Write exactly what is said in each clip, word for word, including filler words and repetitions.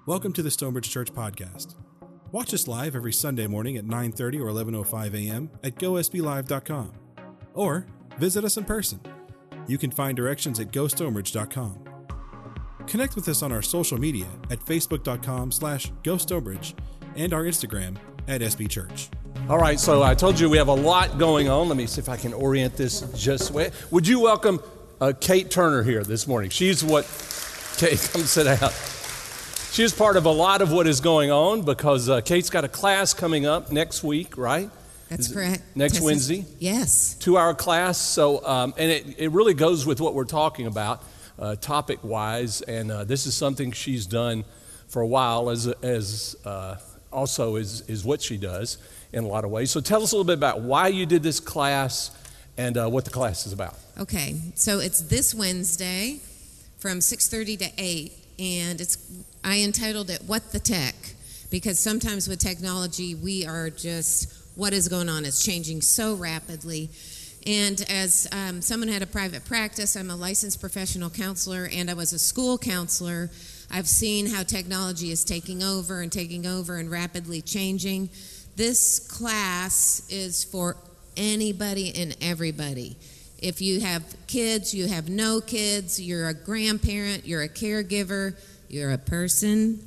Welcome to the Stonebridge Church Podcast. Watch us live every Sunday morning at nine thirty or eleven oh five a.m. at go s b live dot com. Or visit us in person. You can find directions at go stonebridge dot com. Connect with us on our social media at facebook dot com slash go stonebridge and our Instagram at S B Church. All right, so I told you we have a lot going on. Let me see if I can orient this just way. Would you welcome uh, Kate Turner here this morning? She's what, Kate, come sit down. She's part of a lot of what is going on because uh, Kate's got a class coming up next week, right? That's correct. Next Tessa's, Wednesday? Yes. Two-hour class. So, um, and it, it really goes with what we're talking about uh, topic-wise. And uh, this is something she's done for a while as, as uh, also is, is what she does in a lot of ways. So tell us a little bit about why you did this class and uh, what the class is about. Okay, so it's this Wednesday from six thirty to eight, and it's I entitled it What the Tech, because sometimes with technology we are just, what is going on? It's changing so rapidly. And as um, someone had a private practice, I'm a licensed professional counselor, and I was a school counselor. I've seen how technology is taking over and taking over and rapidly changing. This class is for anybody and everybody. If you have kids, you have no kids, you're a grandparent, you're a caregiver, you're a person,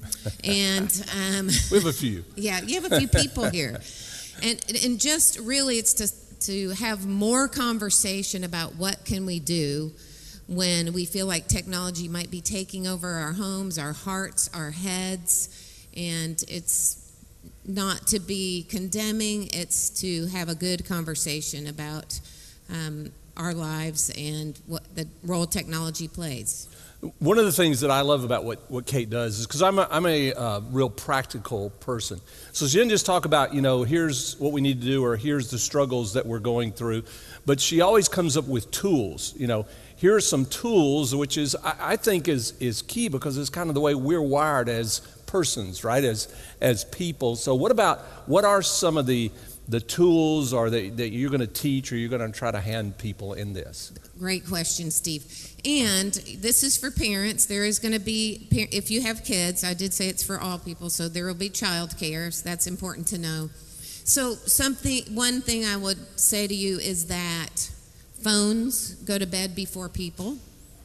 and um, we have a few. Yeah, you have a few people here, and and just really, it's to to have more conversation about what can we do when we feel like technology might be taking over our homes, our hearts, our heads, and it's not to be condemning, it's to have a good conversation about um, our lives and what the role technology plays. One of the things that I love about what, what Kate does is because I'm a, I'm a uh, real practical person. So she didn't just talk about, you know, here's what we need to do or here's the struggles that we're going through, but she always comes up with tools. You know, here are some tools, which is, I, I think is, is key because it's kind of the way we're wired as persons, right, as as people. So what about, what are some of the the tools or that, that you're going to teach or you're going to try to hand people in this? Great question, Steve. And this is for parents. There is going to be, if you have kids, I did say it's for all people, so there will be child care. So that's important to know. So something, one thing I would say to you is that phones go to bed before people.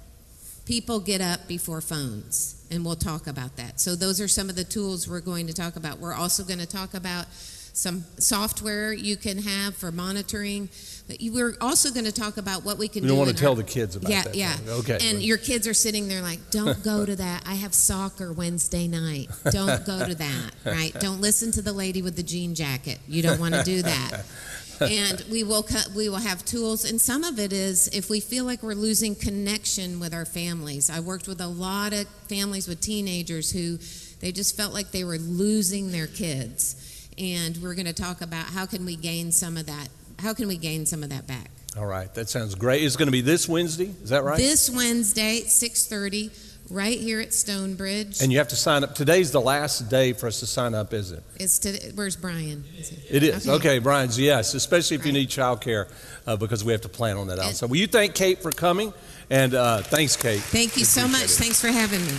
People get up before phones, and we'll talk about that. So those are some of the tools we're going to talk about. We're also going to talk about some software you can have for monitoring. But you, we're also going to talk about what we can do. You do. don't want to tell our, the kids about yeah, that. Yeah, yeah. Okay. And your kids are sitting there like, don't go to that. I have soccer Wednesday night. Don't go to that, right? Don't listen to the lady with the jean jacket. You don't want to do that. And we will cut, we will have tools, and some of it is if we feel like we're losing connection with our families. I worked with a lot of families with teenagers who they just felt like they were losing their kids, and we're going to talk about how can we gain some of that. How can we gain some of that back? All right, that sounds great. It's going to be this Wednesday, is that right? This Wednesday, six thirty. Right here at Stonebridge. And you have to sign up. Today's the last day for us to sign up, isn't it? It's to, where's Brian? Is it is. Okay, okay Brian's, yes, especially if right. you need child care uh, because we have to plan on that out. So will you thank Kate for coming? And uh, thanks, Kate. Thank you so much. It. Thanks for having me.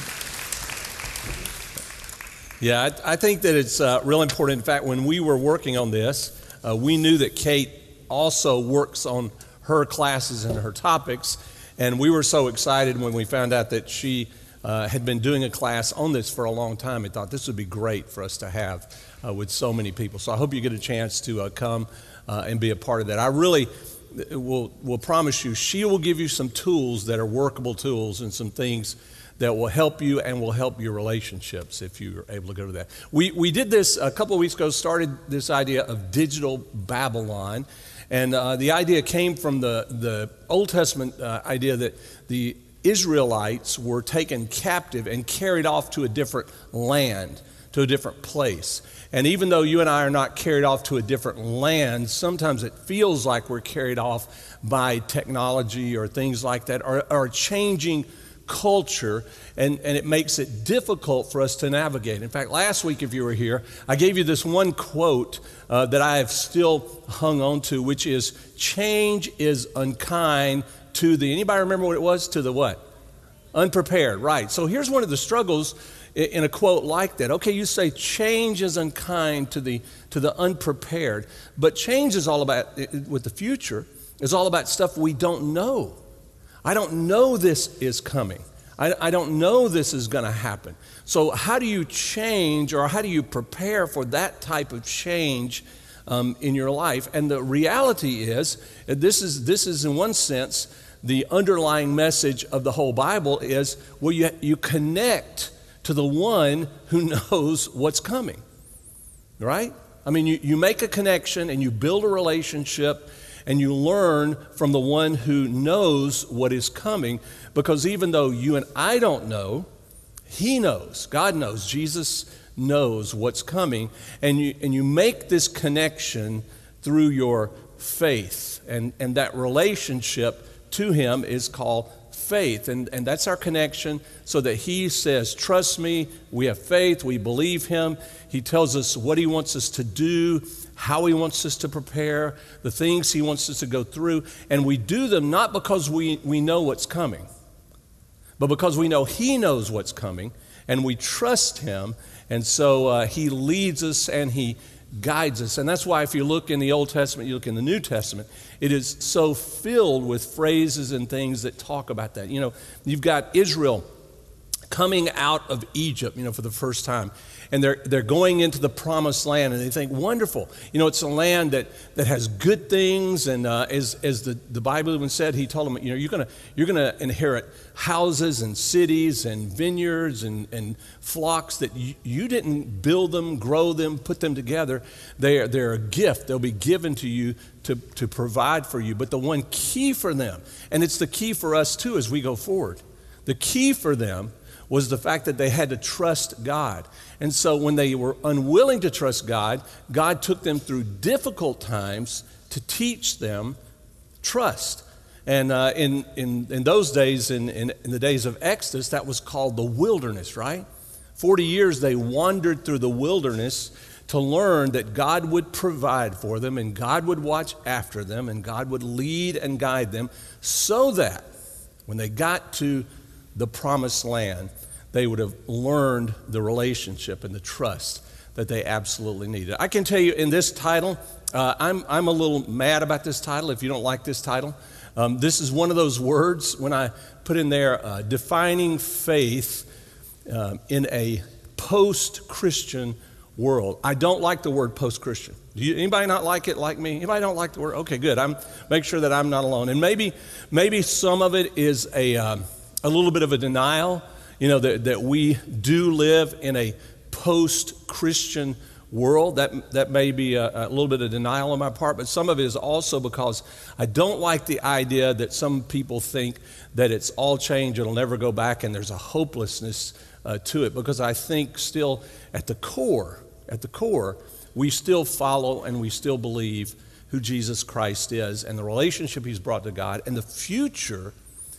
Yeah, I, I think that it's uh, real important. In fact, when we were working on this, uh, we knew that Kate also works on her classes and her topics. And we were so excited when we found out that she uh, had been doing a class on this for a long time. I thought this would be great for us to have uh, with so many people. So I hope you get a chance to uh, come uh, and be a part of that. I really will, will promise you, she will give you some tools that are workable tools and some things that will help you and will help your relationships if you're able to go to that. We, we did this a couple of weeks ago, started this idea of digital Babylon. And uh, the idea came from the, the Old Testament uh, idea that the Israelites were taken captive and carried off to a different land, to a different place. And even though you and I are not carried off to a different land, sometimes it feels like we're carried off by technology or things like that, or, or changing culture, and, and it makes it difficult for us to navigate. In fact, last week, if you were here, I gave you this one quote uh, that I have still hung on to, which is, change is unkind to the, anybody remember what it was? To the what? Unprepared, right. So here's one of the struggles in a quote like that. Okay, you say change is unkind to the to the unprepared, but change is all about, with the future, is all about stuff we don't know. I don't know this is coming. I, I don't know this is going to happen. So how do you change, or how do you prepare for that type of change um, in your life? And the reality is, this is this is in one sense, the underlying message of the whole Bible is, well, you, you connect to the one who knows what's coming, right? I mean, you, you make a connection and you build a relationship and you learn from the one who knows what is coming, because even though you and I don't know, he knows. God knows. Jesus knows what's coming, and you and you make this connection through your faith, and, and that relationship to him is called faith, and, and that's our connection, so that he says, trust me, we have faith, we believe him. He tells us what he wants us to do, how he wants us to prepare, the things he wants us to go through, and we do them not because we, we know what's coming, but because we know he knows what's coming, and we trust him, and so uh, he leads us and he guides us. And that's why if you look in the Old Testament, you look in the New Testament, it is so filled with phrases and things that talk about that. You know, you've got Israel coming out of Egypt, you know, for the first time. And they're they're going into the promised land, and they think, wonderful. You know, it's a land that, that has good things, and uh, as as the, the Bible even said, he told them, you know, you're gonna you're gonna inherit houses and cities and vineyards and, and flocks that you, you didn't build them, grow them, put them together. They are they're a gift. They'll be given to you to, to provide for you. But the one key for them, and it's the key for us too as we go forward, the key for them was the fact that they had to trust God. And so when they were unwilling to trust God, God took them through difficult times to teach them trust. And uh, in, in in those days, in, in, in the days of Exodus, that was called the wilderness, right? Forty years they wandered through the wilderness to learn that God would provide for them, and God would watch after them, and God would lead and guide them, so that when they got to the promised land, they would have learned the relationship and the trust that they absolutely needed. I can tell you in this title, uh, I'm, I'm a little mad about this title if you don't like this title. Um, this is one of those words when I put in there, uh, defining faith uh, in a post-Christian world. I don't like the word post-Christian. Do you, anybody not like it like me? Anybody don't like the word? Okay, good. I'm make sure that I'm not alone. And maybe maybe some of it is a um, a little bit of a denial, you know, that, that we do live in a post-Christian world. That that may be a, a little bit of denial on my part, but some of it is also because I don't like the idea that some people think that it's all change, it'll never go back, and there's a hopelessness uh, to it, because I think still at the core, at the core, we still follow and we still believe who Jesus Christ is and the relationship he's brought to God, and the future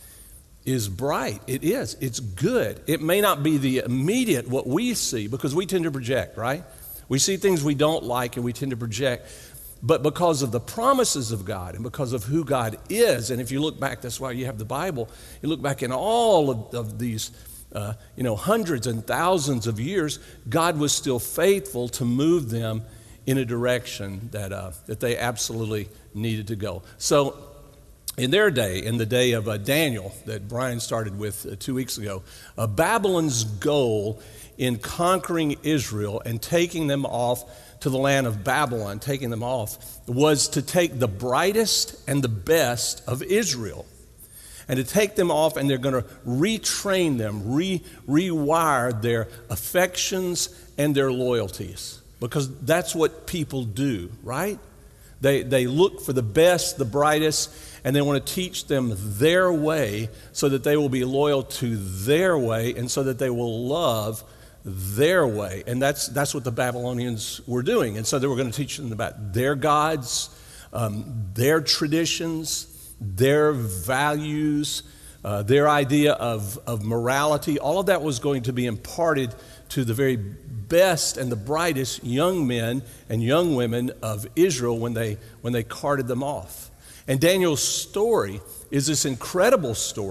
is bright. It is. It's good. It may not be the immediate, what we see, because we tend to project, right? We see things we don't like and we tend to project. But because of the promises of God and because of who God is, and if you look back, that's why you have the Bible, you look back in all of, of these uh, you know, hundreds and thousands of years, God was still faithful to move them in a direction that, uh, that they absolutely needed to go. So in their day, in the day of uh, Daniel that Brian started with uh, two weeks ago, uh, Babylon's goal in conquering Israel and taking them off to the land of Babylon, taking them off, was to take the brightest and the best of Israel and to take them off, and they're going to retrain them, re rewire their affections and their loyalties, because that's what people do, right? They, they look for the best, the brightest, and they want to teach them their way so that they will be loyal to their way and so that they will love their way. And that's that's what the Babylonians were doing. And so they were going to teach them about their gods, um, their traditions, their values, uh, their idea of, of morality. All of that was going to be imparted to the very best and the brightest young men and young women of Israel when they when they carted them off. And Daniel's story is this incredible story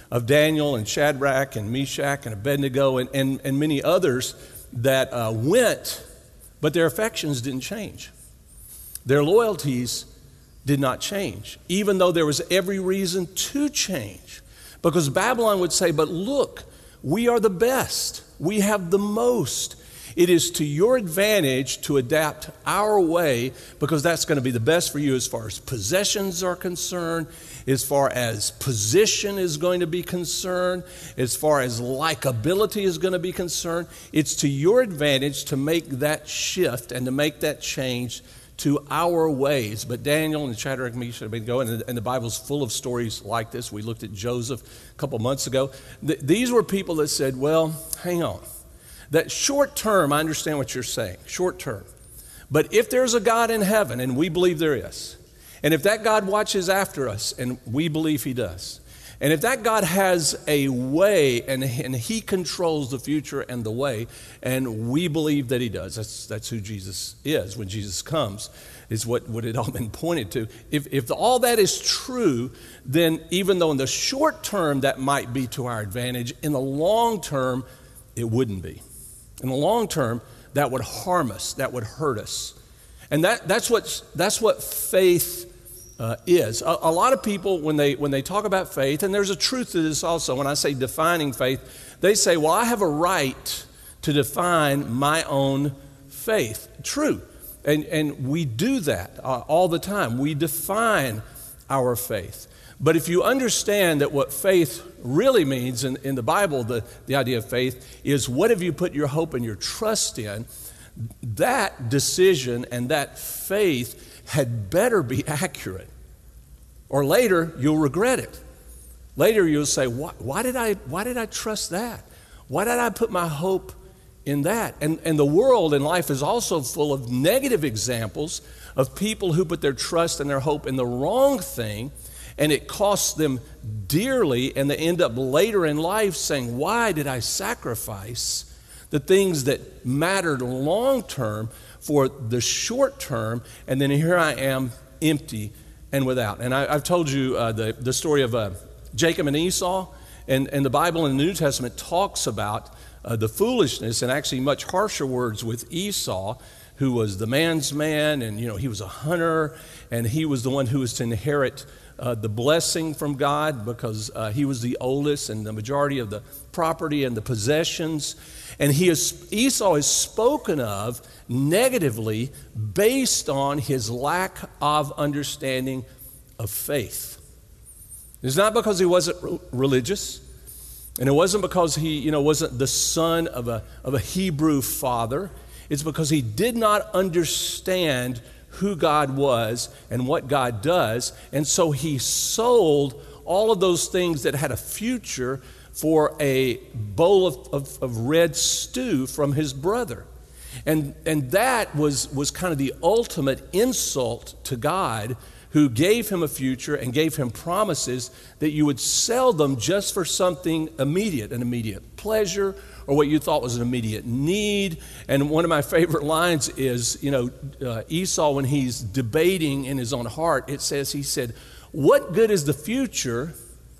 of Daniel and Shadrach and Meshach and Abednego and, and, and many others that uh, went, but their affections didn't change. Their loyalties did not change, even though there was every reason to change. Because Babylon would say, but look, we are the best. We have the most. It is to your advantage to adapt our way because that's going to be the best for you as far as possessions are concerned, as far as position is going to be concerned, as far as likability is going to be concerned. It's to your advantage to make that shift and to make that change to our ways. But Daniel and Shadrach, Meshach, and Abednego, and the, and the Bible's full of stories like this. We looked at Joseph a couple months ago. Th- these were people that said, well, hang on. That short term, I understand what you're saying, short term. But if there's a God in heaven, and we believe there is, and if that God watches after us, and we believe he does, and if that God has a way, and, and he controls the future and the way, and we believe that he does, that's, that's who Jesus is when Jesus comes, is what, what it all been pointed to. If, if all that is true, then even though in the short term that might be to our advantage, in the long term, it wouldn't be. In the long term, that would harm us, that would hurt us. And that, that's, what, that's what faith uh, is. A, a lot of people, when they, when they talk about faith, and there's a truth to this also, when I say defining faith, they say, well, I have a right to define my own faith. True. And, and we do that uh, all the time. We define our faith. But if you understand that what faith really means in, in the Bible, the, the idea of faith is what have you put your hope and your trust in, that decision and that faith had better be accurate. Or later, you'll regret it. Later, you'll say, why, why did I, why did I trust that? Why did I put my hope in that? And, and the world and life is also full of negative examples of people who put their trust and their hope in the wrong thing, and it costs them dearly, and they end up later in life saying, why did I sacrifice the things that mattered long term for the short term, and then here I am empty and without. And I, I've told you uh, the, the story of uh, Jacob and Esau, and, and the Bible in the New Testament talks about uh, the foolishness, and actually much harsher words with Esau, who was the man's man, and you know he was a hunter, and he was the one who was to inherit Uh, the blessing from God because uh, he was the oldest and the majority of the property and the possessions. And he is, Esau is spoken of negatively based on his lack of understanding of faith. It's not because he wasn't re- religious, and it wasn't because he, you know, wasn't the son of a of a Hebrew father. It's because he did not understand who God was and what God does, and so he sold all of those things that had a future for a bowl of, of, of red stew from his brother. And, and that was, was kind of the ultimate insult to God, who gave him a future and gave him promises that you would sell them just for something immediate, an immediate pleasure, or what you thought was an immediate need. And one of my favorite lines is, you know, uh, Esau, when he's debating in his own heart, it says, he said, what good is the future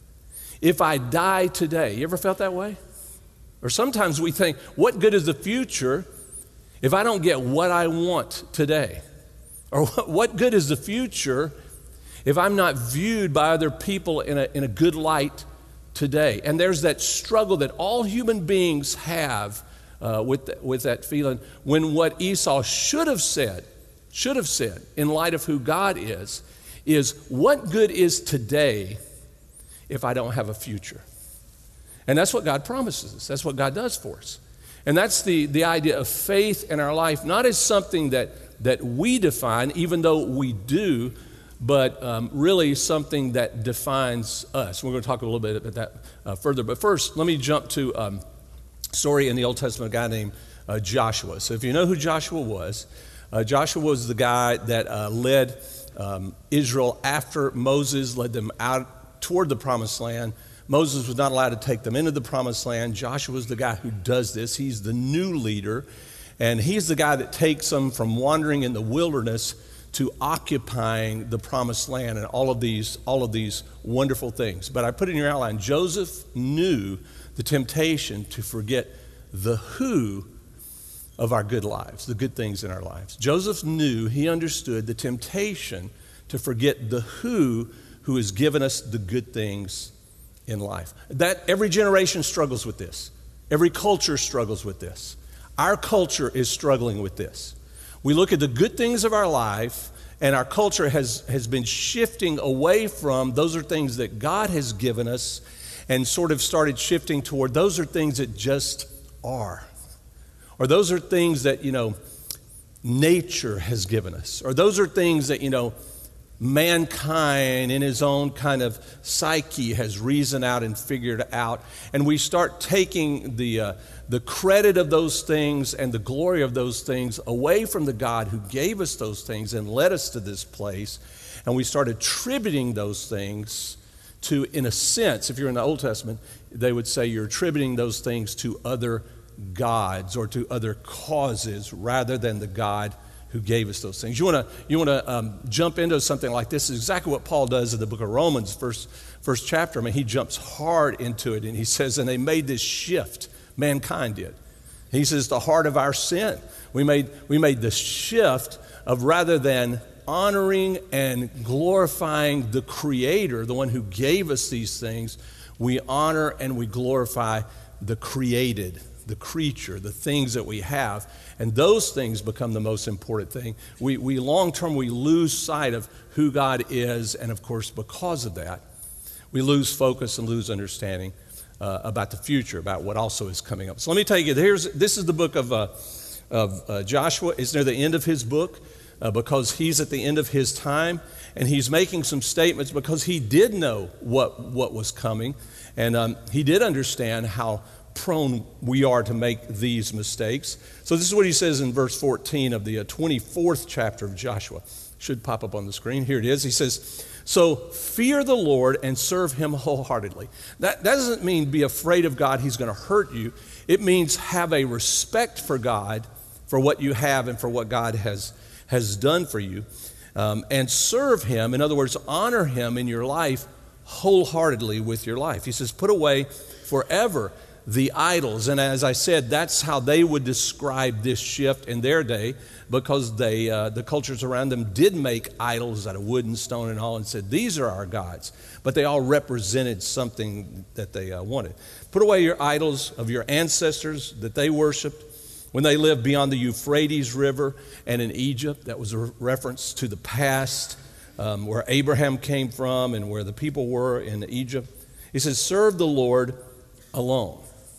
if I die today? You ever felt that way? Or sometimes we think, what good is the future if I don't get what I want today? Or what good is the future if I'm not viewed by other people in a, in a good light today? And there's that struggle that all human beings have uh, with, the, with that feeling, when what Esau should have said, should have said, in light of who God is, is what good is today if I don't have a future? And that's what God promises us. That's what God does for us. And that's the, the idea of faith in our life, not as something that, that we define, even though we do, but um, really something that defines us. We're going to talk a little bit about that uh, further. But first, let me jump to um, a story in the Old Testament, a guy named uh, Joshua. So if you know who Joshua was, uh, Joshua was the guy that uh, led um, Israel after Moses led them out toward the Promised Land. Moses was not allowed to take them into the Promised Land. Joshua is the guy who does this. He's the new leader, and he's the guy that takes them from wandering in the wilderness to occupying the promised land and all of these, all of these wonderful things. But I put in your outline, Joseph knew the temptation to forget the who of our good lives, the good things in our lives. Joseph knew, he understood the temptation to forget the who who has given us the good things in life. That every generation struggles with this. Every culture struggles with this. Our culture is struggling with this. We look at the good things of our life, and our culture has, has been shifting away from those are things that God has given us, and sort of started shifting toward those are things that just are. Or those are things that, you know, nature has given us. Or those are things that, you know, mankind in his own kind of psyche has reasoned out and figured out. And we start taking the uh, the credit of those things and the glory of those things away from the God who gave us those things and led us to this place. And we start attributing those things to, in a sense, if you're in the Old Testament, they would say you're attributing those things to other gods or to other causes rather than the God who gave us those things. You want to you want to um, jump into something like this. This is exactly what Paul does in the book of Romans, first first chapter. I mean, he jumps hard into it, and he says, and they made this shift. Mankind did. He says the heart of our sin. We made we made the shift of rather than honoring and glorifying the Creator, the one who gave us these things, we honor and we glorify the created, the creature, the things that we have. And those things become the most important thing. We, we long-term, we lose sight of who God is, and of course, because of that, we lose focus and lose understanding uh, about the future, about what also is coming up. So let me tell you, here's, this is the book of, uh, of uh, Joshua. It's near the end of his book uh, because he's at the end of his time, and he's making some statements because he did know what, what was coming, and um, he did understand how prone we are to make these mistakes. So this is what he says in verse fourteen of the twenty-fourth chapter of Joshua. Should pop up on the screen. Here it is. He says, so fear the Lord and serve him wholeheartedly. That, that doesn't mean be afraid of God, he's going to hurt you. It means have a respect for God, for what you have and for what God has, has done for you. Um, and serve him, in other words, honor him in your life wholeheartedly with your life. He says, put away forever the idols. And as I said, that's how they would describe this shift in their day, because they, uh, the cultures around them did make idols out of wood and stone and all, and said, these are our gods. But they all represented something that they uh, wanted. Put away your idols of your ancestors that they worshiped when they lived beyond the Euphrates River and in Egypt. That was a reference to the past, um, where Abraham came from and where the people were in Egypt. He says, serve the Lord alone.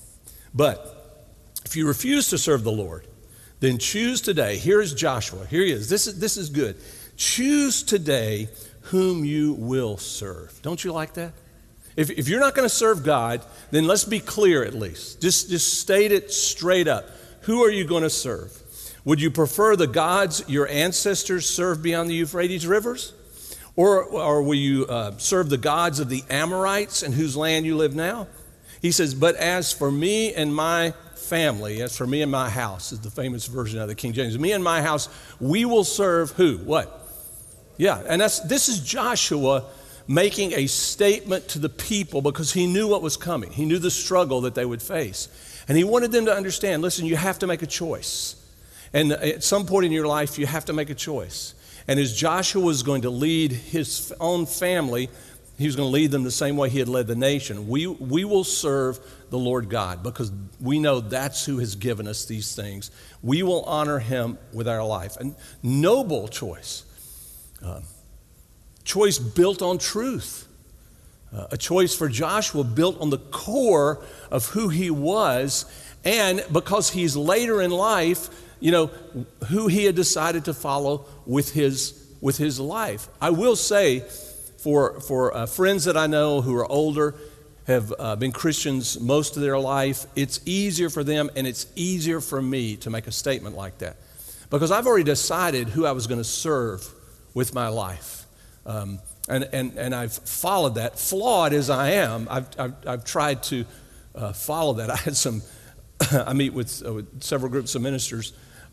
But if you refuse to serve the Lord, then choose today. Here's Joshua. Here he is. This is, this is good. Choose today whom you will serve. Don't you like that? If, if you're not going to serve God, then let's be clear at least. Just, just state it straight up. Who are you going to serve? Would you prefer the gods your ancestors served beyond the Euphrates rivers? Or, or will you uh, serve the gods of the Amorites in whose land you live now? He says, but as for me and my family, as for me and my house, is the famous version of the King James. Me and my house, we will serve who? What? Yeah, and that's this is Joshua making a statement to the people because he knew what was coming. He knew the struggle that they would face. And he wanted them to understand, listen, you have to make a choice. And at some point in your life, you have to make a choice. And as Joshua was going to lead his own family, he was going to lead them the same way he had led the nation. We, we will serve the Lord God because we know that's who has given us these things. We will honor him with our life. A noble choice. Uh, choice built on truth. Uh, a choice for Joshua built on the core of who he was, and because he's later in life, you know, who he had decided to follow with his, with his life. I will say, For, for uh, friends that I know who are older, have uh, been Christians most of their life, it's easier for them and it's easier for me to make a statement like that. Because I've already decided who I was going to serve with my life. Um, and, and, and I've followed that. Flawed as I am, I've, I've, I've tried to uh, follow that. I had some, I meet with, uh, with several groups of ministers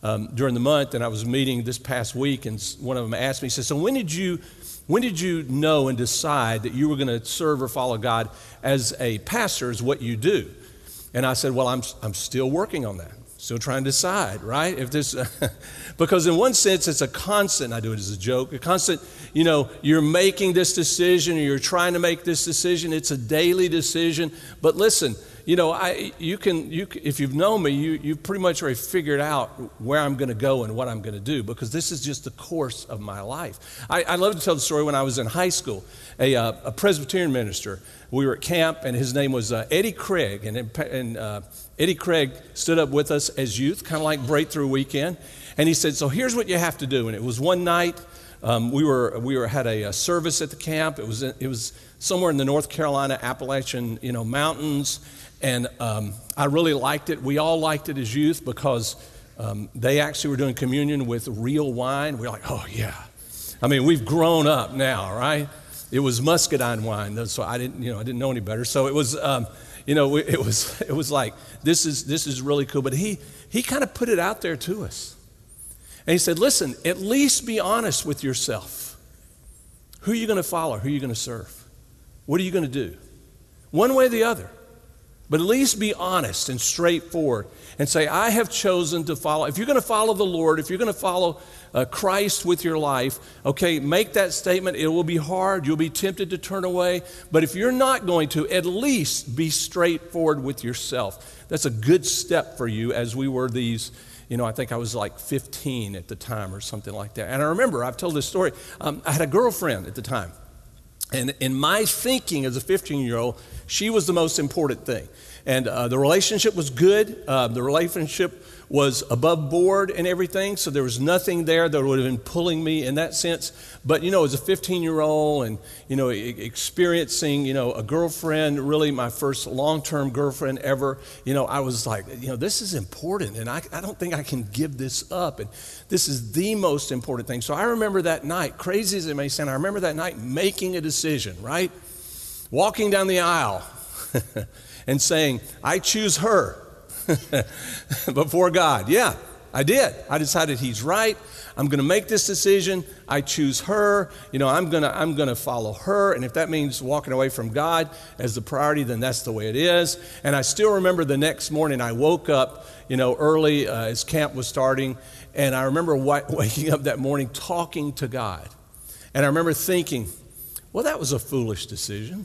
um, during the month, and I was meeting this past week, and one of them asked me, he said, so when did you, when did you know and decide that you were going to serve or follow God as a pastor is what you do? And I said, well, I'm I'm still working on that. Still trying to decide, right? If this, because in one sense, it's a constant, I do it as a joke, a constant, you know, you're making this decision, or you're trying to make this decision. It's a daily decision. But listen, you know, I you can, you if you've known me, you, you've pretty much already figured out where I'm going to go and what I'm going to do, because this is just the course of my life. I, I love to tell the story when I was in high school, a, uh, a Presbyterian minister. We were at camp, and his name was uh, Eddie Craig, and, and uh, Eddie Craig stood up with us as youth, kind of like Breakthrough Weekend, and he said, so here's what you have to do. And it was one night, um, we were we were had a, a service at the camp. It was it was somewhere in the North Carolina Appalachian, you know, mountains, and um, I really liked it. We all liked it as youth because um, they actually were doing communion with real wine. We were like, oh yeah, I mean, we've grown up now, right? It was muscadine wine, so I didn't, you know, I didn't know any better. So it was, um, you know, it was, it was like this is this is really cool. But he he kind of put it out there to us, and he said, "Listen, at least be honest with yourself. Who are you going to follow? Who are you going to serve? What are you going to do? One way or the other. But at least be honest and straightforward and say, I have chosen to follow. If you're going to follow the Lord, if you're going to follow uh, Christ with your life, okay, make that statement. It will be hard. You'll be tempted to turn away. But if you're not going to, at least be straightforward with yourself. That's a good step for you, as we were these, you know, I think I was like fifteen at the time or something like that. And I remember, I've told this story, um, I had a girlfriend at the time. And in my thinking as a fifteen-year-old, she was the most important thing. And uh, the relationship was good. Uh, the relationship was above board and everything, so there was nothing there that would have been pulling me in that sense. But, you know, as a fifteen-year-old and, you know, experiencing, you know, a girlfriend, really my first long-term girlfriend ever, you know, I was like, you know, this is important, and I, I don't think I can give this up. And this is the most important thing. So I remember that night, crazy as it may sound, I remember that night making a decision, right? Walking down the aisle and saying, I choose her before God. Yeah, I did. I decided he's right. I'm going to make this decision. I choose her. You know, I'm going to I'm going to follow her. And if that means walking away from God as the priority, then that's the way it is. And I still remember the next morning I woke up, you know, early uh, as camp was starting. And I remember w- waking up that morning talking to God. And I remember thinking, well, that was a foolish decision.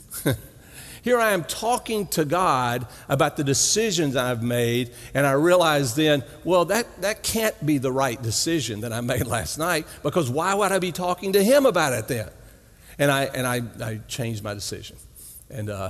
Here I am talking to God about the decisions I've made, and I realized then, well, that, that can't be the right decision that I made last night, because why would I be talking to him about it then? And I and I, I changed my decision. And uh,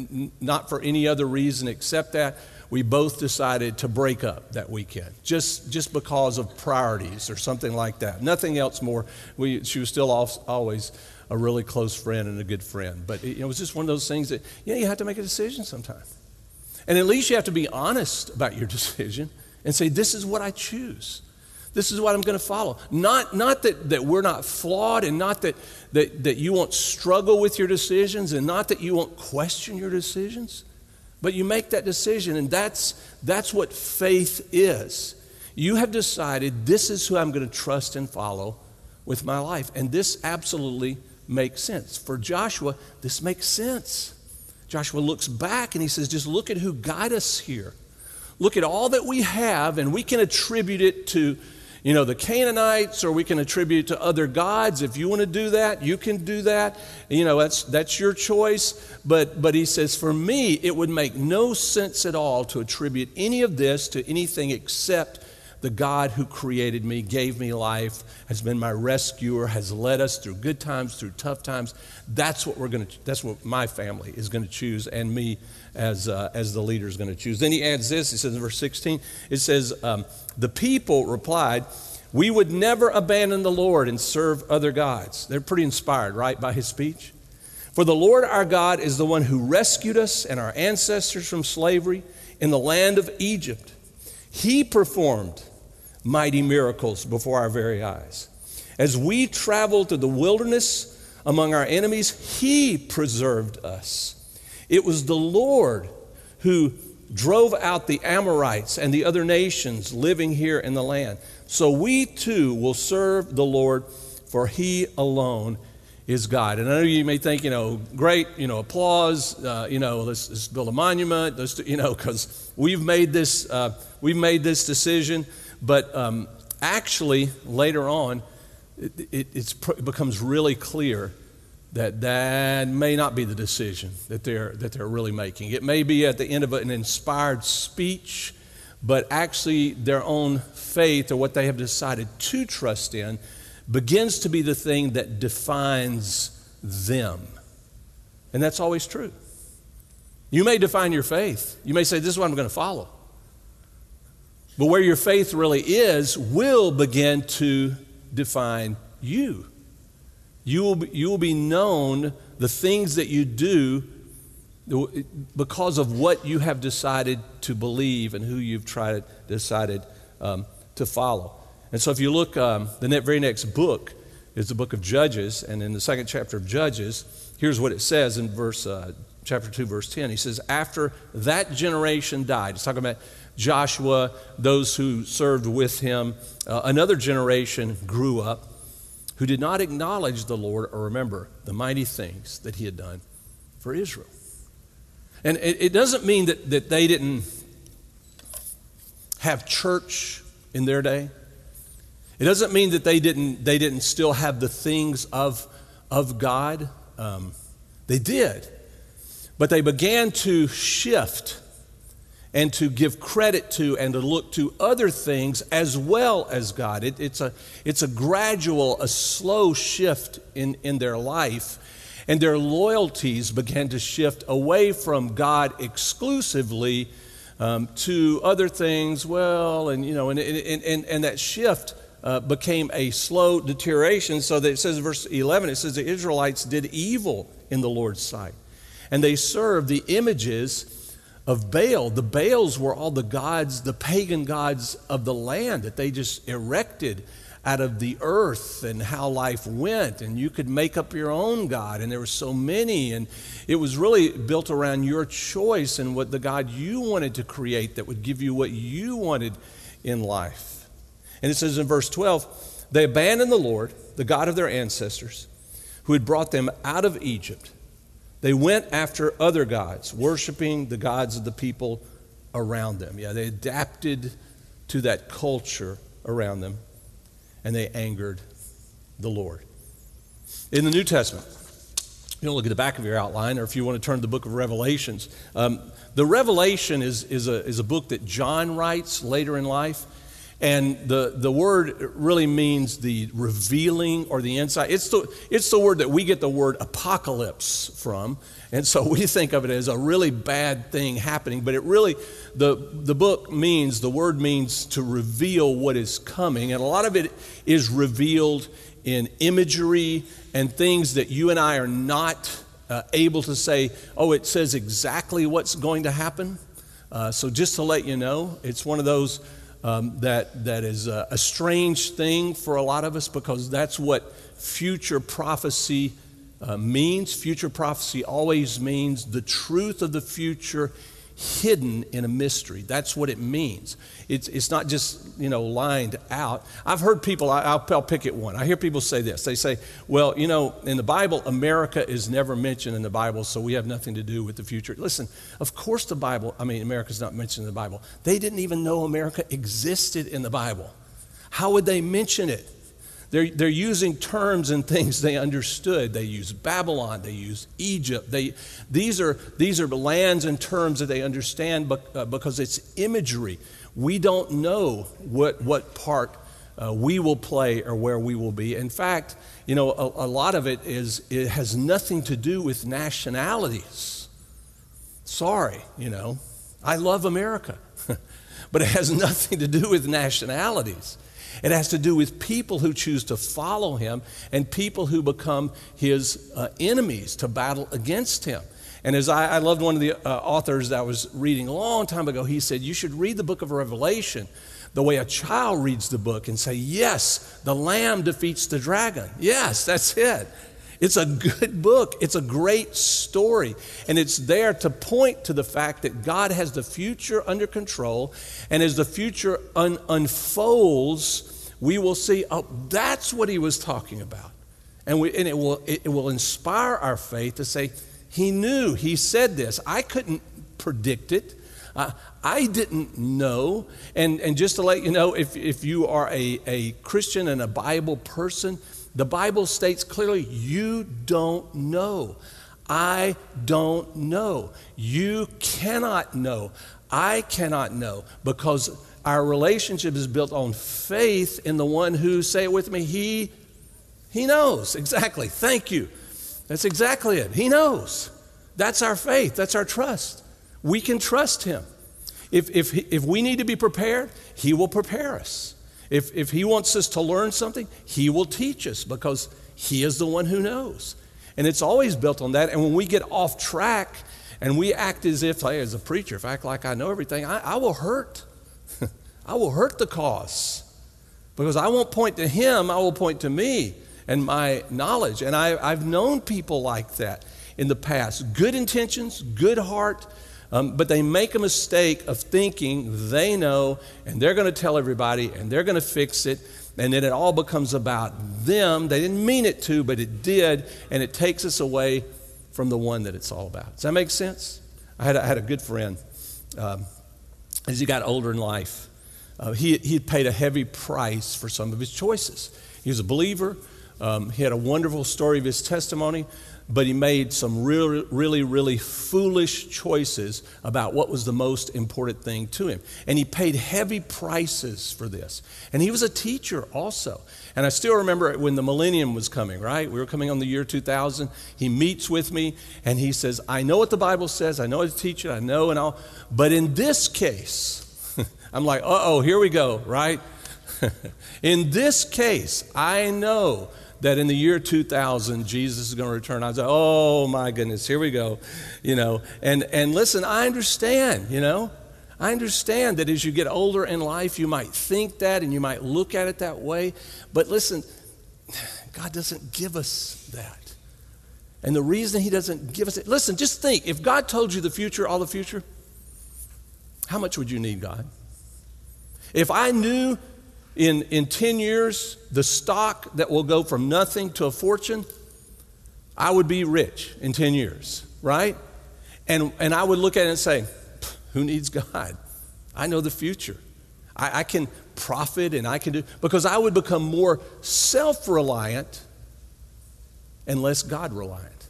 not for any other reason except that we both decided to break up that weekend, just just because of priorities or something like that. Nothing else more. We she was still always a really close friend and a good friend. But it, it was just one of those things that, you know, you have to make a decision sometime. And at least you have to be honest about your decision and say, this is what I choose. This is what I'm going to follow. Not not that, that we're not flawed, and not that, that, that you won't struggle with your decisions, and not that you won't question your decisions, but you make that decision, and that's that's what faith is. You have decided this is who I'm going to trust and follow with my life, and this absolutely makes sense. For Joshua, this makes sense. Joshua looks back and he says, just look at who got us here. Look at all that we have, and we can attribute it to, you know, the Canaanites, or we can attribute it to other gods. If you want to do that, you can do that. You know, that's that's your choice. But but he says, for me, it would make no sense at all to attribute any of this to anything except the God who created me, gave me life, has been my rescuer, has led us through good times, through tough times. That's what we're going to. That's what my family is going to choose, and me as uh, as the leader is going to choose. Then he adds this. He says in verse sixteen, it says, um, the people replied, we would never abandon the Lord and serve other gods. They're pretty inspired, right, by his speech. For the Lord our God is the one who rescued us and our ancestors from slavery in the land of Egypt. He performed mighty miracles before our very eyes. As we traveled through the wilderness among our enemies, he preserved us. It was the Lord who drove out the Amorites and the other nations living here in the land. So we too will serve the Lord, for he alone is God. And I know you may think, you know, great, you know, applause, uh, you know, let's, let's build a monument, let's, you know, because we've made this, uh, we've made this decision. But um, actually, later on, it, it, it's, it becomes really clear that that may not be the decision that they're that they're really making. It may be at the end of an inspired speech, but actually their own faith or what they have decided to trust in begins to be the thing that defines them. And that's always true. You may define your faith. You may say, this is what I'm going to follow. But where your faith really is will begin to define you. You will be, you will be known, the things that you do, because of what you have decided to believe and who you've tried decided um, to follow. And so if you look, um, the very next book is the book of Judges, and in the second chapter of Judges, here's what it says in verse uh, chapter two, verse ten. He says, after that generation died, he's talking about Joshua, those who served with him, uh, another generation grew up who did not acknowledge the Lord or remember the mighty things that he had done for Israel. And it, it doesn't mean that, that they didn't have church in their day. It doesn't mean that they didn't they didn't still have the things of, of God. Um, they did. But they began to shift and to give credit to and to look to other things as well as God. It, it's a it's a gradual, a slow shift in, in their life. And their loyalties began to shift away from God exclusively um, to other things. Well, and you know, and and and, and that shift uh, became a slow deterioration. So that it says in verse eleven, it says the Israelites did evil in the Lord's sight, and they served the images of Baal. The Baals were all the gods, the pagan gods of the land that they just erected out of the earth and how life went. And you could make up your own God, and there were so many, and it was really built around your choice and what the God you wanted to create that would give you what you wanted in life. And it says in verse twelve, they abandoned the Lord, the God of their ancestors, who had brought them out of Egypt. They went after other gods, worshiping the gods of the people around them. Yeah, they adapted to that culture around them, and they angered the Lord. In the New Testament, you know, look at the back of your outline, or if you want to turn to the book of Revelations. Um, the Revelation is, is, a, is a book that John writes later in life. And the, the word really means the revealing or the insight. It's the, it's the word that we get the word apocalypse from. And so we think of it as a really bad thing happening. But it really, the, the book means, the word means to reveal what is coming. And a lot of it is revealed in imagery and things that you and I are not uh, able to say, oh, it says exactly what's going to happen. Uh, so just to let you know, it's one of those Um, that that is a, a strange thing for a lot of us, because that's what future prophecy uh, means. Future prophecy always means the truth of the future hidden in a mystery. That's what it means. It's it's not just, you know, lined out. I've heard people, I, I'll, I'll pick at one. I hear people say this. They say, well, you know, in the Bible, America is never mentioned in the Bible, so we have nothing to do with the future. Listen, of course the Bible, I mean, America's not mentioned in the Bible. They didn't even know America existed in the Bible. How would they mention it? They're, they're using terms and things they understood. They use Babylon. They use Egypt. They, these are these are lands and terms that they understand, but, uh, because it's imagery. We don't know what what part uh, we will play or where we will be. In fact, you know, a, a lot of it is it has nothing to do with nationalities. Sorry, you know, I love America, but it has nothing to do with nationalities. It has to do with people who choose to follow him and people who become his uh, enemies to battle against him. And as I, I loved one of the uh, authors that I was reading a long time ago, he said, you should read the book of Revelation the way a child reads the book and say, yes, the Lamb defeats the dragon. Yes, that's it. It's a good book. It's a great story. And it's there to point to the fact that God has the future under control. And as the future un- unfolds, we will see, oh, that's what he was talking about. And, we, and it will it, it will inspire our faith to say, he knew, he said this. I couldn't predict it. Uh, I didn't know. And, and just to let you know, if, if you are a, a Christian and a Bible person, the Bible states clearly, you don't know. I don't know. You cannot know. I cannot know, because our relationship is built on faith in the one who, say it with me, he, he knows. Exactly. Thank you. That's exactly it. He knows. That's our faith. That's our trust. We can trust him. If, if, if we need to be prepared, he will prepare us. If, if he wants us to learn something, he will teach us, because he is the one who knows. And it's always built on that. And when we get off track and we act as if, hey, as a preacher, if I act like I know everything, I, I will hurt. I will hurt the cause, because I won't point to him, I will point to me and my knowledge. And I, I've known people like that in the past. Good intentions, good heart, Um, but they make a mistake of thinking they know, and they're going to tell everybody, and they're going to fix it, and then it all becomes about them. They didn't mean it to, but it did, and it takes us away from the one that it's all about. Does that make sense? I had a, I had a good friend. Um, as he got older in life, uh, he he had paid a heavy price for some of his choices. He was a believer. Um, he had a wonderful story of his testimony, but he made some really, really, really foolish choices about what was the most important thing to him. And he paid heavy prices for this. And he was a teacher also. And I still remember when the millennium was coming, right? We were coming on the year two thousand. He meets with me and he says, I know what the Bible says. I know how to teach it. I know and all. But in this case, I'm like, uh-oh, here we go, right? In this case, I know that in the year two thousand, Jesus is going to return. I was like, oh my goodness, here we go, you know. And and listen, I understand, you know. I understand that as you get older in life, you might think that and you might look at it that way. But listen, God doesn't give us that. And the reason he doesn't give us it, listen, just think, if God told you the future, all the future, how much would you need God? If I knew In in ten years, the stock that will go from nothing to a fortune, I would be rich in ten years, right? And and I would look at it and say, who needs God? I know the future. I, I can profit and I can do, because I would become more self-reliant and less God-reliant.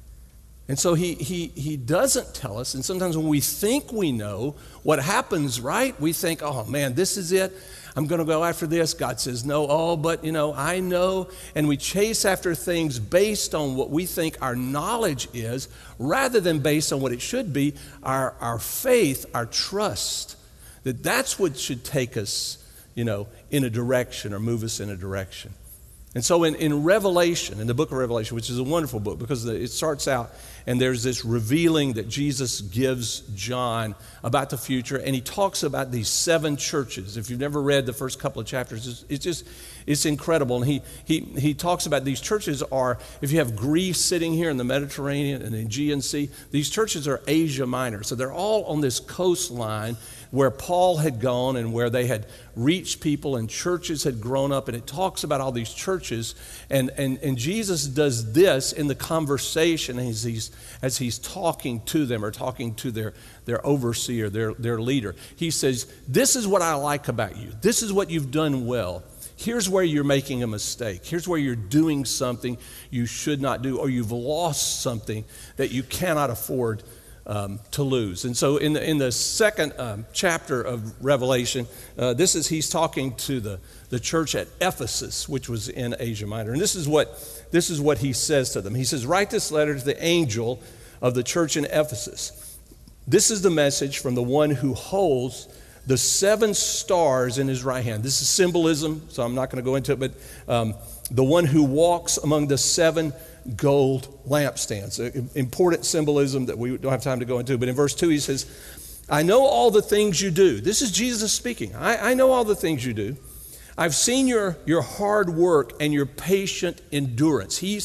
And so he he he doesn't tell us, and sometimes when we think we know what happens, right? We think, oh man, this is it. I'm going to go after this. God says, no, oh, but, you know, I know. And we chase after things based on what we think our knowledge is, rather than based on what it should be, our, our faith, our trust. That that's what should take us, you know, in a direction or move us in a direction. And so in, in Revelation, in the book of Revelation, which is a wonderful book because it starts out and there's this revealing that Jesus gives John about the future, and he talks about these seven churches. If you've never read the first couple of chapters, it's, it's just, it's incredible. And he, he, he talks about these churches are, if you have Greece sitting here in the Mediterranean and the Aegean Sea, these churches are Asia Minor. So they're all on this coastline where Paul had gone and where they had reached people and churches had grown up, and it talks about all these churches, and, and, and Jesus does this in the conversation as he's, as he's talking to them or talking to their, their overseer, their, their leader. He says, this is what I like about you. This is what you've done well. Here's where you're making a mistake. Here's where you're doing something you should not do, or you've lost something that you cannot afford Um, to lose. And so in the, in the second um, chapter of Revelation, uh, this is, he's talking to the, the church at Ephesus, which was in Asia Minor. And this is what this is what he says to them. He says, write this letter to the angel of the church in Ephesus. This is the message from the one who holds the seven stars in his right hand. This is symbolism, so I'm not going to go into it, but um, the one who walks among the seven gold lampstands. Important symbolism that we don't have time to go into. But in verse two he says, I know all the things you do. This is Jesus speaking. I, I know all the things you do. I've seen your, your hard work and your patient endurance. He's,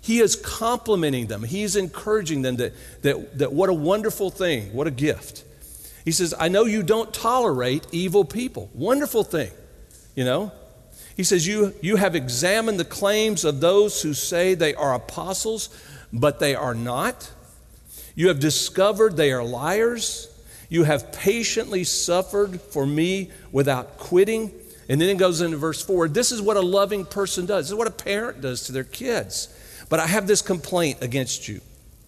He is complimenting them. He is encouraging them that, that, that what a wonderful thing, what a gift. He says, I know you don't tolerate evil people. Wonderful thing, you know. He says, you, you have examined the claims of those who say they are apostles, but they are not. You have discovered they are liars. You have patiently suffered for me without quitting. And then it goes into verse four. This is what a loving person does. This is what a parent does to their kids. But I have this complaint against you.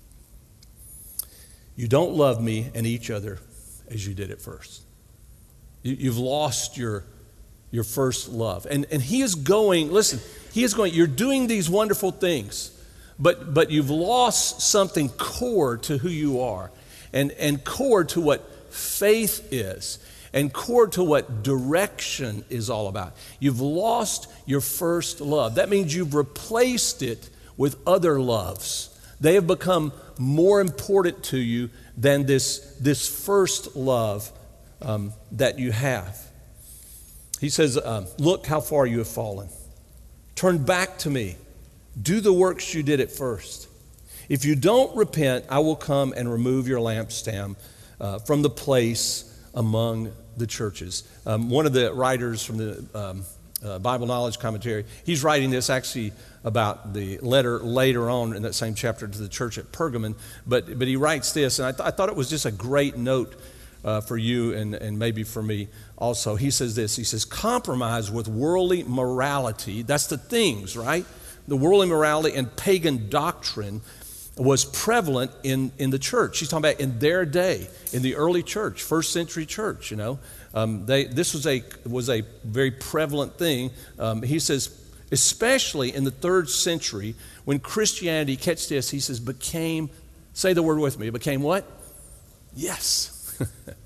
You don't love me and each other as you did at first. You, you've lost your, your first love. And, and he is going, listen, he is going, you're doing these wonderful things, but, but you've lost something core to who you are and, and core to what faith is and core to what direction is all about. You've lost your first love. That means you've replaced it with other loves. They have become more important to you than this, this first love um, that you have. He says, um, look how far you have fallen. Turn back to me. Do the works you did at first. If you don't repent, I will come and remove your lampstand uh, from the place among the churches. Um, one of the writers from the um, uh, Bible Knowledge Commentary, he's writing this actually about the letter later on in that same chapter to the church at Pergamon, but but he writes this, and I, th- I thought it was just a great note uh, for you and, and maybe for me also. He says this, he says, compromise with worldly morality, that's the things, right? The worldly morality and pagan doctrine was prevalent in, in the church. He's talking about in their day, in the early church, first century church, you know. Um, they, this was a, was a very prevalent thing. Um, he says, especially in the third century, when Christianity, catch this, he says, became, say the word with me, became what? Yes.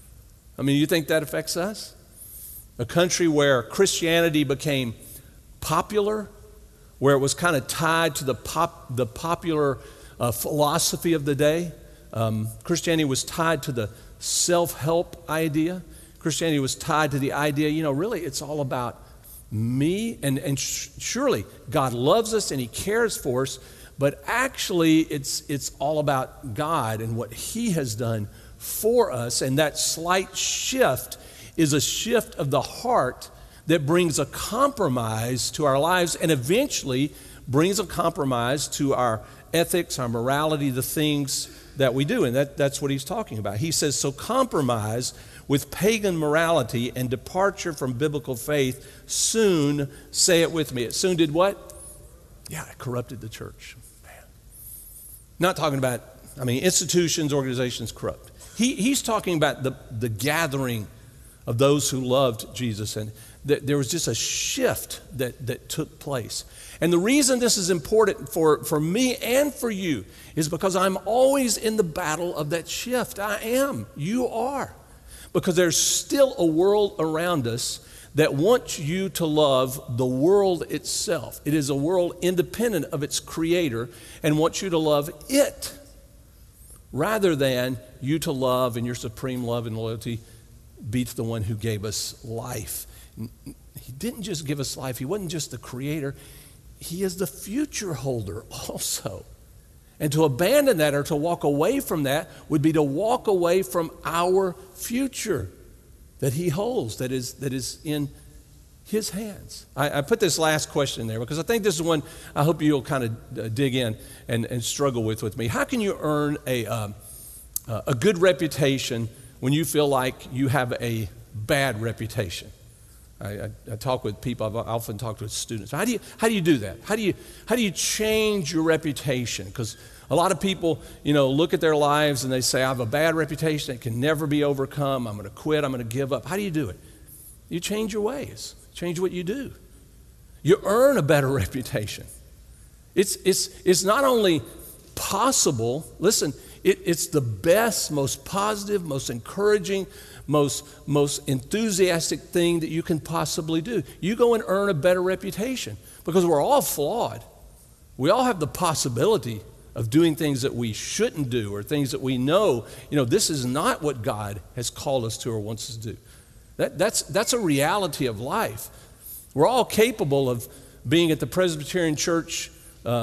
I mean, you think that affects us? A country where Christianity became popular, where it was kind of tied to the pop, the popular uh, philosophy of the day. Um, Christianity was tied to the self-help idea. Christianity was tied to the idea, you know, really it's all about me, and, and sh- surely God loves us and he cares for us, but actually it's, it's all about God and what he has done for us, and that slight shift is a shift of the heart that brings a compromise to our lives and eventually brings a compromise to our ethics, our morality, the things that we do, and that, that's what he's talking about. He says, so compromise with pagan morality and departure from biblical faith soon, say it with me, it soon did what? Yeah, it corrupted the church. Man. Not talking about, I mean, institutions, organizations corrupt. He, he's talking about the, the gathering of those who loved Jesus, and th- there was just a shift that, that took place. And the reason this is important for, for me and for you is because I'm always in the battle of that shift. I am. You are. Because there's still a world around us that wants you to love the world itself. It is a world independent of its creator and wants you to love it rather than you to love and your supreme love and loyalty be to the one who gave us life. He didn't just give us life. He wasn't just the creator. He is the future holder also. And to abandon that or to walk away from that would be to walk away from our future that he holds, that is, that is in his hands. I, I put this last question there because I think this is one I hope you'll kind of uh, dig in and, and struggle with with me. How can you earn a, um, uh, a good reputation when you feel like you have a bad reputation? I, I, I talk with people. I've often talked with students. How do you how do you do that? How do you how do you change your reputation? Because a lot of people, you know, look at their lives and they say, "I have a bad reputation. It can never be overcome. I'm going to quit. I'm going to give up." How do you do it? You change your ways. Change what you do. You earn a better reputation. It's it's it's not only possible. Listen, it, it's the best, most positive, most encouraging, most most enthusiastic thing that you can possibly do. You go and earn a better reputation because we're all flawed. We all have the possibility of doing things that we shouldn't do or things that we know, you know, this is not what God has called us to or wants us to do. That, that's, that's a reality of life. We're all capable of being at the Presbyterian Church um,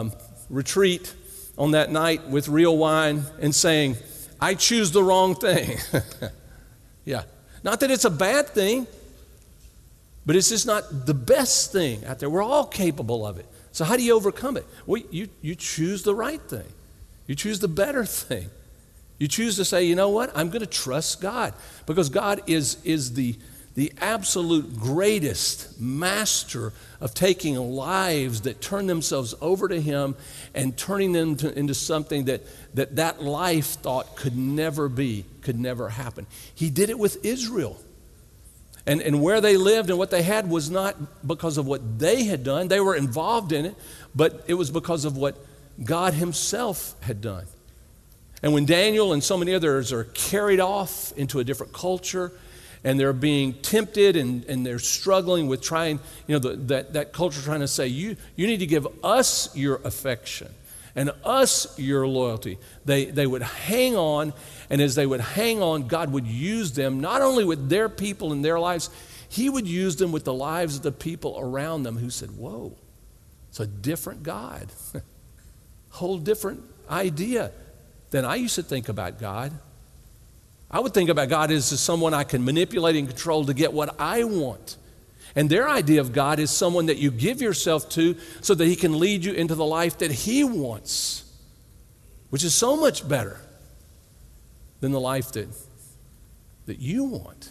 retreat on that night with real wine and saying, I choose the wrong thing. Yeah. Not that it's a bad thing, but it's just not the best thing out there. We're all capable of it. So how do you overcome it? Well, you, you choose the right thing. You choose the better thing. You choose to say, you know what? I'm going to trust God, because God is, is the, the absolute greatest master of taking lives that turn themselves over to Him and turning them to, into something that, that that life thought could never be, could never happen. He did it with Israel. And, and where they lived and what they had was not because of what they had done. They were involved in it, but it was because of what God Himself had done. And when Daniel and so many others are carried off into a different culture, and they're being tempted and, and they're struggling with trying, you know, the, that, that culture trying to say, you, you need to give us your affection and us your loyalty. They, they would hang on, and as they would hang on, God would use them not only with their people and their lives, He would use them with the lives of the people around them who said, whoa, it's a different God. Whole different idea than I used to think about God. I would think about God as someone I can manipulate and control to get what I want. And their idea of God is someone that you give yourself to so that He can lead you into the life that He wants, which is so much better than the life that, that you want.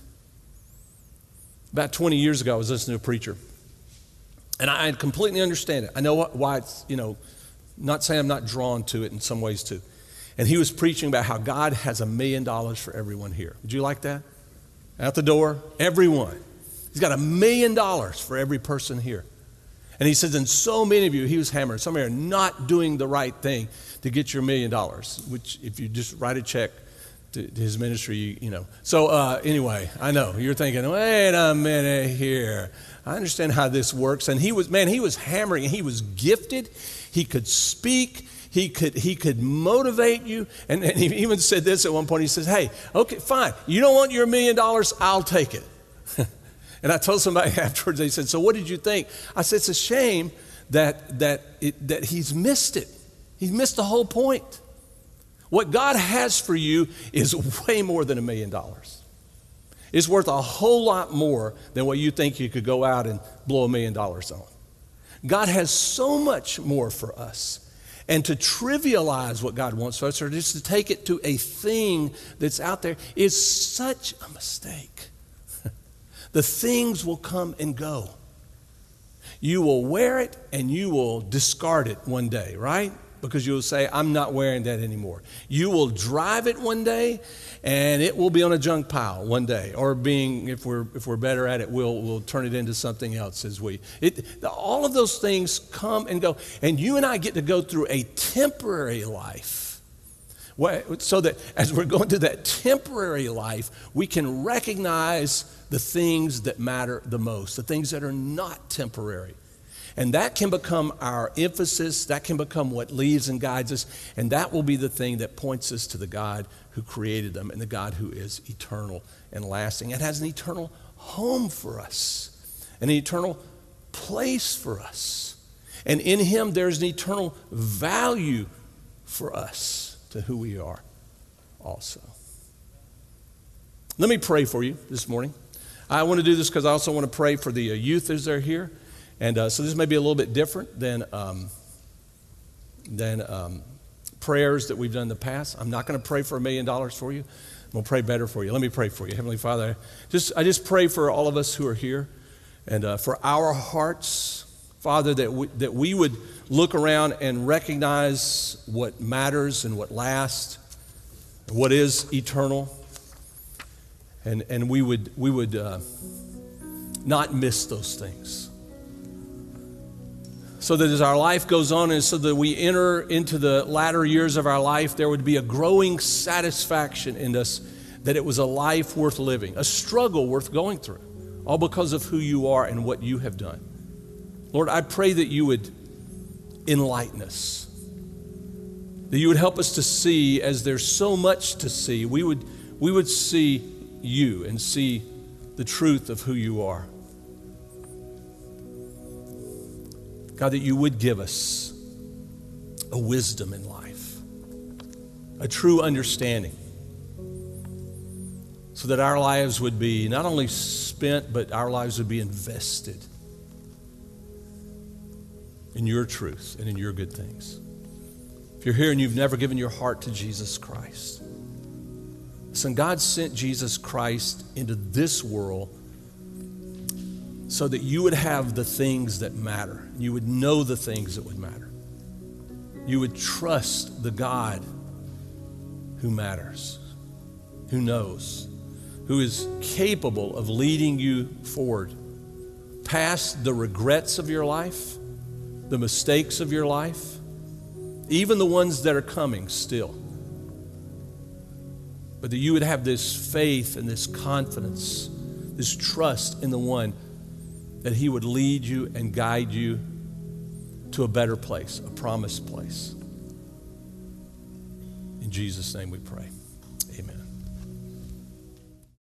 About twenty years ago, I was listening to a preacher, and I completely understand it. I know why it's, you know, not saying I'm not drawn to it in some ways too. And he was preaching about how God has a million dollars for everyone here. Would you like that? Out the door, everyone. He's got a million dollars for every person here. And he says, and so many of you, he was hammering, some of you are not doing the right thing to get your million dollars, which if you just write a check to, to his ministry, you, you know. So uh, anyway, I know, you're thinking, wait a minute here. I understand how this works. And he was, man, he was hammering, and he was gifted. He could speak. He could he could motivate you. And, and he even said this at one point. He says, hey, okay, fine. You don't want your million dollars? I'll take it. And I told somebody afterwards, they said, so what did you think? I said, it's a shame that, that, it, that he's missed it. He's missed the whole point. What God has for you is way more than a million dollars. It's worth a whole lot more than what you think you could go out and blow a million dollars on. God has so much more for us. And to trivialize what God wants for us, or just to take it to a thing that's out there, is such a mistake. The things will come and go. You will wear it and you will discard it one day, right? Because you'll say, I'm not wearing that anymore. You will drive it one day and it will be on a junk pile one day. Or being, if we're if we're better at it, we'll we'll turn it into something else as we. It, all of those things come and go. And you and I get to go through a temporary life. So that as we're going through that temporary life, we can recognize the things that matter the most, the things that are not temporary. And that can become our emphasis. That can become what leads and guides us. And that will be the thing that points us to the God who created them and the God who is eternal and lasting and has an eternal home for us, an eternal place for us. And in Him, there's an eternal value for us to who we are also. Let me pray for you this morning. I want to do this because I also want to pray for the uh, youth as they're here. And uh, so this may be a little bit different than um, than um, prayers that we've done in the past. I'm not going to pray for a million dollars for you. I'm going to pray better for you. Let me pray for you. Heavenly Father, just I just pray for all of us who are here and uh, for our hearts, Father, that we, that we would look around and recognize what matters and what lasts, what is eternal, and and we would we would uh, not miss those things. So that as our life goes on and so that we enter into the latter years of our life, there would be a growing satisfaction in us that it was a life worth living, a struggle worth going through, all because of who you are and what you have done. Lord, I pray that you would enlighten us, that you would help us to see, as there's so much to see, we would, we would see you and see the truth of who you are. God, that you would give us a wisdom in life, a true understanding, so that our lives would be not only spent, but our lives would be invested in your truth and in your good things. If you're here and you've never given your heart to Jesus Christ, listen, God sent Jesus Christ into this world so that you would have the things that matter. You would know the things that would matter. You would trust the God who matters, who knows, who is capable of leading you forward past the regrets of your life, the mistakes of your life, even the ones that are coming still. But that you would have this faith and this confidence, this trust in the one that he would lead you and guide you to a better place, a promised place. In Jesus' name we pray.